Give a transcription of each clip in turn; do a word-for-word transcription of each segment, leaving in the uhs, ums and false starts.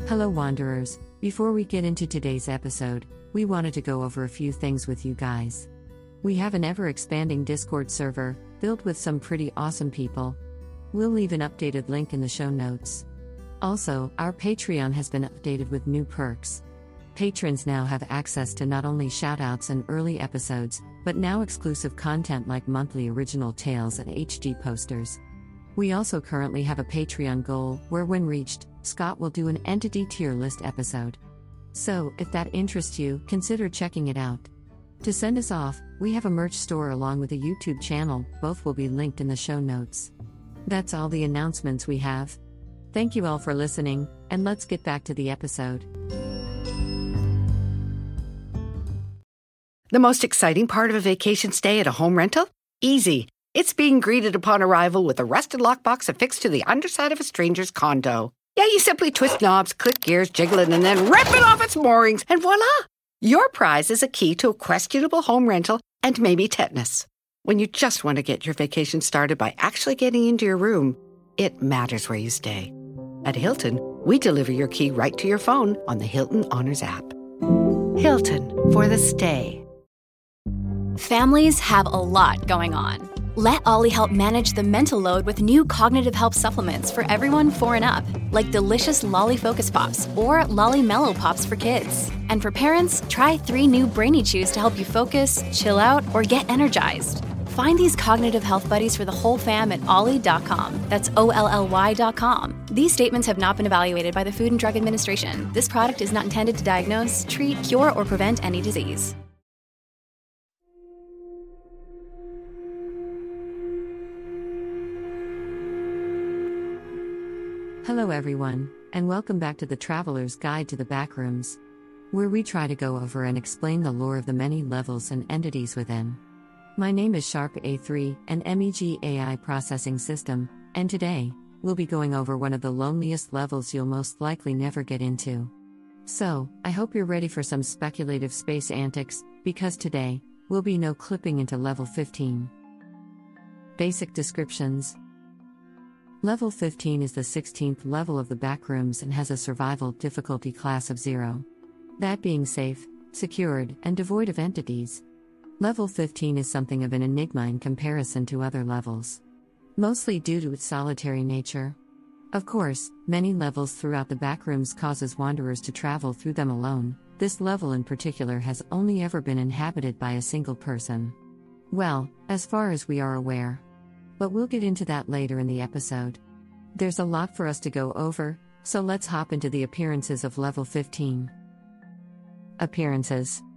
Hello Wanderers, before we get into today's episode, we wanted to go over a few things with you guys. We have an ever-expanding Discord server, filled with some pretty awesome people. We'll leave an updated link in the show notes. Also, our Patreon has been updated with new perks. Patrons now have access to not only shoutouts and early episodes, but now exclusive content like monthly original tales and H D posters. We also currently have a Patreon goal, where when reached, Scott will do an entity tier list episode. So, if that interests you, consider checking it out. To send us off, we have a merch store along with a YouTube channel, both will be linked in the show notes. That's all the announcements we have. Thank you all for listening, and let's get back to the episode. The most exciting part of a vacation stay at a home rental? Easy. It's being greeted upon arrival with a rusted lockbox affixed to the underside of a stranger's condo. Yeah, you simply twist knobs, click gears, jiggle it, and then rip it off its moorings, and voila! Your prize is a key to a questionable home rental and maybe tetanus. When you just want to get your vacation started by actually getting into your room, it matters where you stay. At Hilton, we deliver your key right to your phone on the Hilton Honors app. Hilton, for the stay. Families have a lot going on. Let Ollie help manage the mental load with new cognitive help supplements for everyone four and up, like delicious Lolly Focus Pops or Lolly Mellow Pops for kids. And for parents, try three new Brainy Chews to help you focus, chill out, or get energized. Find these cognitive health buddies for the whole fam at ollie dot com. That's O L L Y dot com. These statements have not been evaluated by the Food and Drug Administration. This product is not intended to diagnose, treat, cure, or prevent any disease. Hello everyone, and welcome back to the Traveler's Guide to the Backrooms, where we try to go over and explain the lore of the many levels and entities within. My name is Sharp A three, an M E G A I processing system, and today, we'll be going over one of the loneliest levels you'll most likely never get into. So, I hope you're ready for some speculative space antics, because today, we'll be no clipping into level fifteen. Basic descriptions. Level fifteen is the sixteenth level of the Backrooms and has a survival difficulty class of zero. That being safe, secured, and devoid of entities. Level fifteen is something of an enigma in comparison to other levels. Mostly due to its solitary nature. Of course, many levels throughout the Backrooms causes wanderers to travel through them alone. This level in particular has only ever been inhabited by a single person. Well, as far as we are aware. But we'll get into that later in the episode. There's a lot for us to go over, so let's hop into the appearances of Level fifteen. Appearances.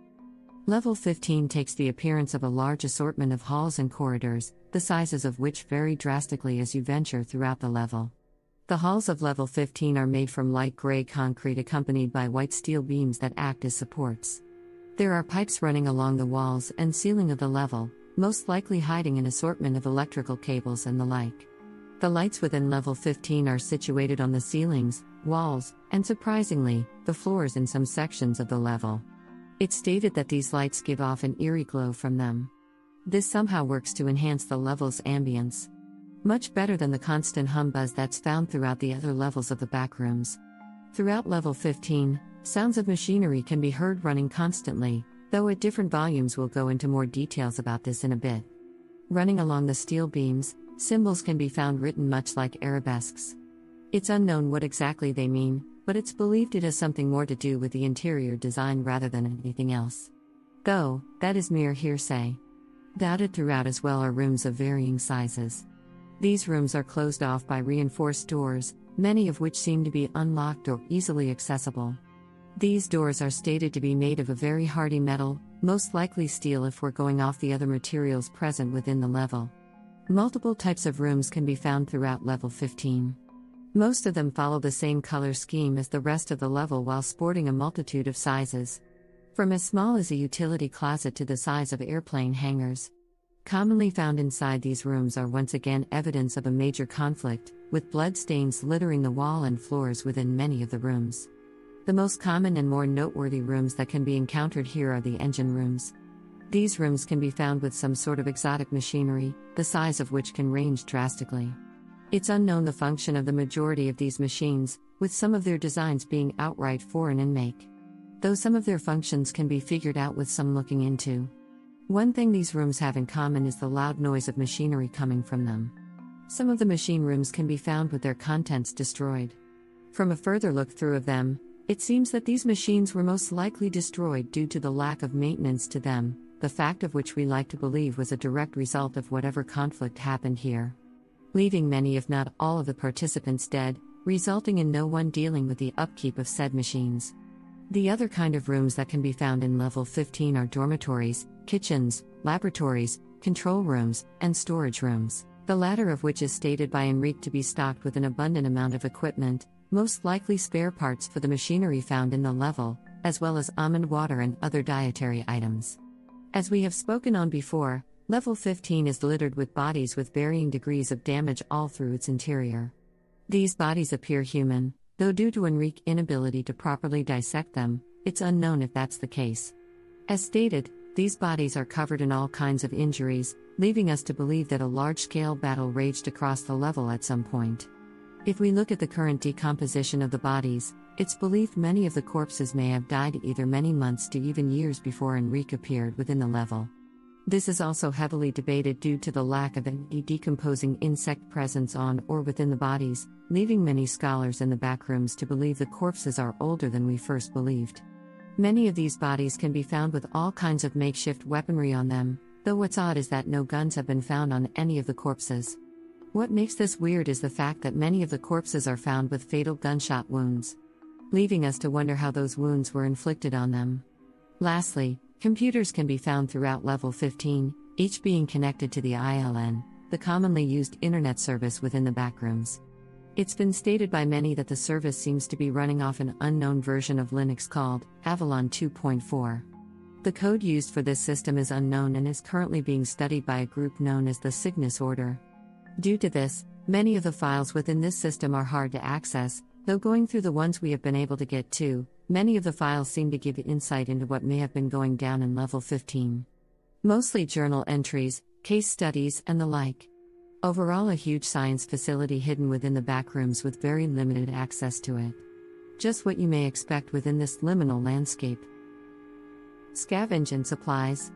Level fifteen takes the appearance of a large assortment of halls and corridors, the sizes of which vary drastically as you venture throughout the level. The halls of Level fifteen are made from light gray concrete accompanied by white steel beams that act as supports. There are pipes running along the walls and ceiling of the level, most likely hiding an assortment of electrical cables and the like. The lights within Level fifteen are situated on the ceilings, walls, and surprisingly, the floors in some sections of the level. It's stated that these lights give off an eerie glow from them. This somehow works to enhance the level's ambience. Much better than the constant humbuzz that's found throughout the other levels of the Backrooms. Throughout Level fifteen, sounds of machinery can be heard running constantly, though at different volumes. We'll go into more details about this in a bit. Running along the steel beams, symbols can be found written much like arabesques. It's unknown what exactly they mean, but it's believed it has something more to do with the interior design rather than anything else. Though, that is mere hearsay. Dotted throughout as well are rooms of varying sizes. These rooms are closed off by reinforced doors, many of which seem to be unlocked or easily accessible. These doors are stated to be made of a very hardy metal, most likely steel if we're going off the other materials present within the level. Multiple types of rooms can be found throughout Level fifteen. Most of them follow the same color scheme as the rest of the level while sporting a multitude of sizes. From as small as a utility closet to the size of airplane hangars. Commonly found inside these rooms are once again evidence of a major conflict, with blood stains littering the wall and floors within many of the rooms. The most common and more noteworthy rooms that can be encountered here are the engine rooms. These rooms can be found with some sort of exotic machinery, the size of which can range drastically. It's unknown the function of the majority of these machines, with some of their designs being outright foreign in make. Though some of their functions can be figured out with some looking into. One thing these rooms have in common is the loud noise of machinery coming from them. Some of the machine rooms can be found with their contents destroyed. From a further look through of them, it seems that these machines were most likely destroyed due to the lack of maintenance to them, the fact of which we like to believe was a direct result of whatever conflict happened here, leaving many if not all of the participants dead, resulting in no one dealing with the upkeep of said machines. The other kind of rooms that can be found in level fifteen are dormitories, kitchens, laboratories, control rooms, and storage rooms, the latter of which is stated by Enrique to be stocked with an abundant amount of equipment, most likely spare parts for the machinery found in the level, as well as almond water and other dietary items. As we have spoken on before, level fifteen is littered with bodies with varying degrees of damage all through its interior. These bodies appear human, though due to Enrique's inability to properly dissect them, it's unknown if that's the case. As stated, these bodies are covered in all kinds of injuries, leaving us to believe that a large-scale battle raged across the level at some point. If we look at the current decomposition of the bodies, it's believed many of the corpses may have died either many months to even years before Enrique appeared within the level. This is also heavily debated due to the lack of any decomposing insect presence on or within the bodies, leaving many scholars in the backrooms to believe the corpses are older than we first believed. Many of these bodies can be found with all kinds of makeshift weaponry on them, though what's odd is that no guns have been found on any of the corpses. What makes this weird is the fact that many of the corpses are found with fatal gunshot wounds, leaving us to wonder how those wounds were inflicted on them. Lastly, computers can be found throughout level fifteen, each being connected to the I L N, the commonly used internet service within the backrooms. It's been stated by many that the service seems to be running off an unknown version of Linux called Avalon two point four. The code used for this system is unknown and is currently being studied by a group known as the Cygnus Order. Due to this, many of the files within this system are hard to access, though going through the ones we have been able to get to, many of the files seem to give insight into what may have been going down in level fifteen. Mostly journal entries, case studies, and the like. Overall, a huge science facility hidden within the backrooms with very limited access to it. Just what you may expect within this liminal landscape. Scavenge and supplies.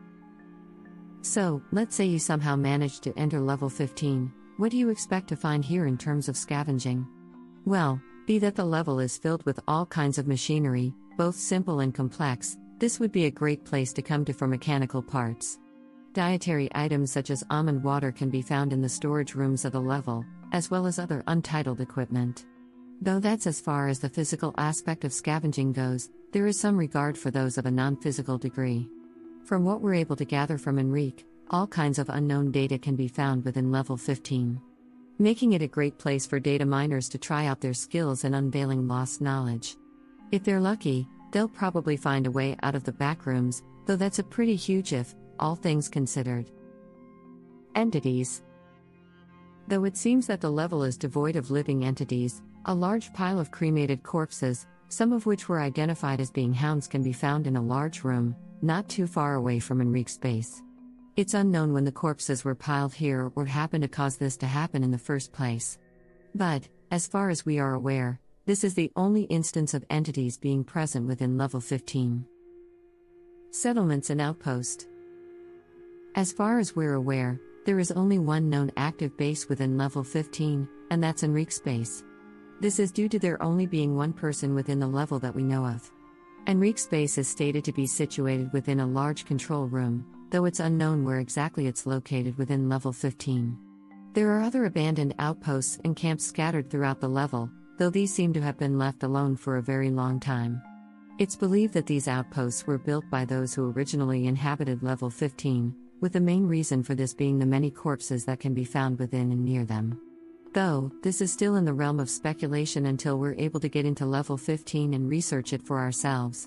So, let's say you somehow managed to enter level fifteen, what do you expect to find here in terms of scavenging? Well, be that the level is filled with all kinds of machinery, both simple and complex, this would be a great place to come to for mechanical parts. Dietary items such as almond water can be found in the storage rooms of the level, as well as other untitled equipment. Though that's as far as the physical aspect of scavenging goes, there is some regard for those of a non-physical degree. From what we're able to gather from Enrique, all kinds of unknown data can be found within level fifteen, making it a great place for data miners to try out their skills in unveiling lost knowledge. If they're lucky, they'll probably find a way out of the backrooms, though that's a pretty huge if, all things considered. Entities. Though it seems that the level is devoid of living entities, a large pile of cremated corpses, some of which were identified as being hounds, can be found in a large room, not too far away from Enrique's base. It's unknown when the corpses were piled here or what happened to cause this to happen in the first place. But, as far as we are aware, this is the only instance of entities being present within level fifteen. Settlements and outposts. As far as we're aware, there is only one known active base within level fifteen, and that's Enrique's base. This is due to there only being one person within the level that we know of. Enrique's base is stated to be situated within a large control room, though it's unknown where exactly it's located within level fifteen. There are other abandoned outposts and camps scattered throughout the level, though these seem to have been left alone for a very long time. It's believed that these outposts were built by those who originally inhabited level fifteen, with the main reason for this being the many corpses that can be found within and near them. Though, this is still in the realm of speculation until we're able to get into level fifteen and research it for ourselves.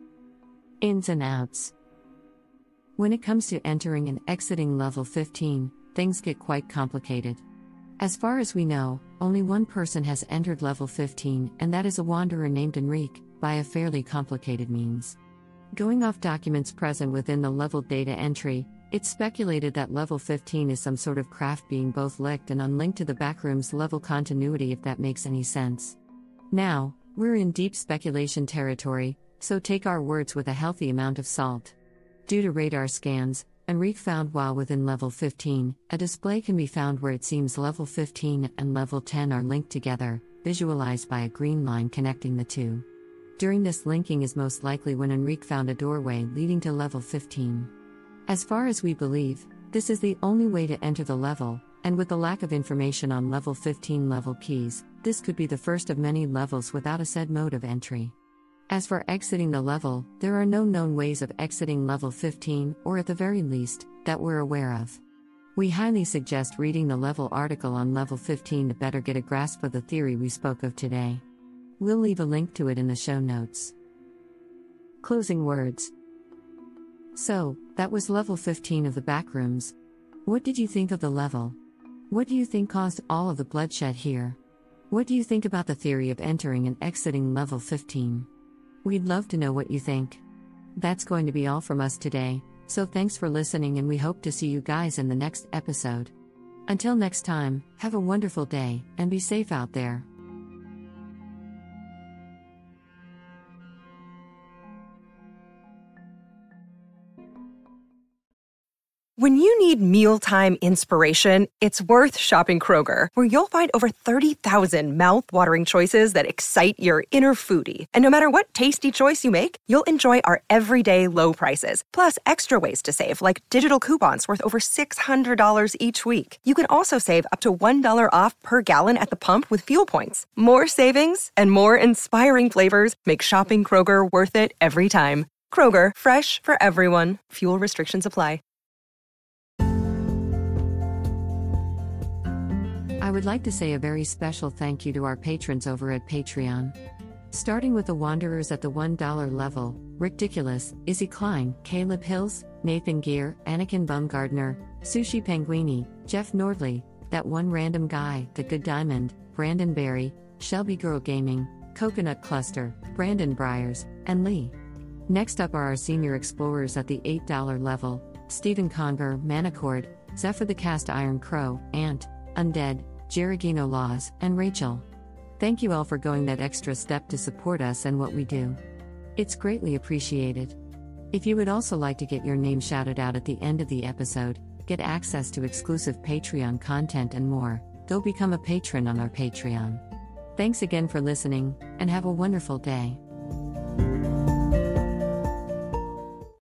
Ins and outs. When it comes to entering and exiting level fifteen, things get quite complicated. As far as we know, only one person has entered level fifteen, and that is a wanderer named Enrique, by a fairly complicated means. Going off documents present within the level data entry, it's speculated that level fifteen is some sort of craft being both linked and unlinked to the backroom's level continuity, if that makes any sense. Now, we're in deep speculation territory, so take our words with a healthy amount of salt. Due to radar scans, Enrique found while within level fifteen, a display can be found where it seems level fifteen and level ten are linked together, visualized by a green line connecting the two. During this linking is most likely when Enrique found a doorway leading to level fifteen. As far as we believe, this is the only way to enter the level, and with the lack of information on level fifteen level keys, this could be the first of many levels without a said mode of entry. As for exiting the level, there are no known ways of exiting level fifteen, or at the very least, that we're aware of. We highly suggest reading the level article on level fifteen to better get a grasp of the theory we spoke of today. We'll leave a link to it in the show notes. Closing words. So, that was level fifteen of the Backrooms. What did you think of the level? What do you think caused all of the bloodshed here? What do you think about the theory of entering and exiting level fifteen? We'd love to know what you think. That's going to be all from us today, so thanks for listening and we hope to see you guys in the next episode. Until next time, have a wonderful day, and be safe out there. When you need mealtime inspiration, it's worth shopping Kroger, where you'll find over thirty thousand mouth-watering choices that excite your inner foodie. And no matter what tasty choice you make, you'll enjoy our everyday low prices, plus extra ways to save, like digital coupons worth over six hundred dollars each week. You can also save up to one dollar off per gallon at the pump with fuel points. More savings and more inspiring flavors make shopping Kroger worth it every time. Kroger, fresh for everyone. Fuel restrictions apply. I would like to say a very special thank you to our patrons over at Patreon. Starting with the Wanderers at the one dollar level, Ridiculous, Izzy Klein, Caleb Hills, Nathan Gear, Anakin Bumgardner, Sushi Penguini, Jeff Nordley, That One Random Guy, The Good Diamond, Brandon Berry, Shelby Girl Gaming, Coconut Cluster, Brandon Briers, and Lee. Next up are our senior explorers at the eight dollar level, Stephen Conger, Manicord, Zephyr the Cast Iron Crow, Ant, Undead, Jerigino Laws, and Rachel. Thank you all for going that extra step to support us and what we do. It's greatly appreciated. If you would also like to get your name shouted out at the end of the episode, get access to exclusive Patreon content and more, go become a patron on our Patreon. Thanks again for listening, and have a wonderful day.